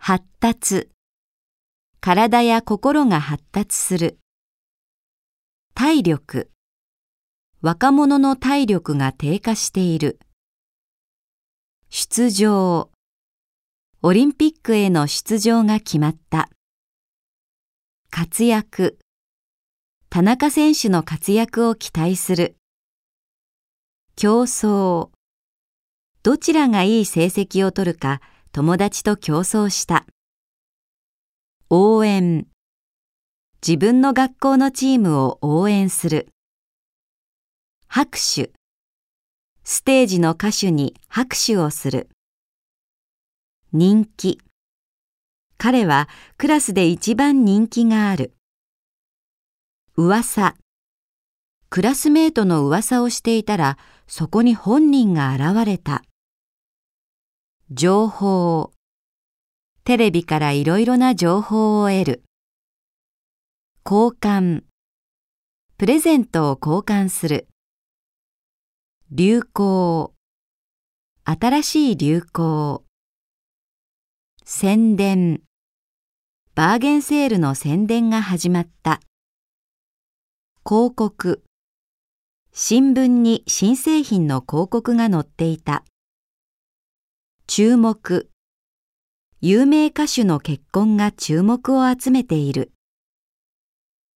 発達、体や心が発達する。体力、若者の体力が低下している。出場、オリンピックへの出場が決まった。活躍、田中選手の活躍を期待する。競争、どちらがいい成績を取るか友達と競争した。応援、自分の学校のチームを応援する。拍手、ステージの歌手に拍手をする。人気、彼はクラスで一番人気がある。噂、クラスメートの噂をしていたらそこに本人が現れた。情報、テレビからいろいろな情報を得る。交換、プレゼントを交換する。流行、新しい流行。宣伝、バーゲンセールの宣伝が始まった。広告、新聞に新製品の広告が載っていた。注目、有名歌手の結婚が注目を集めている。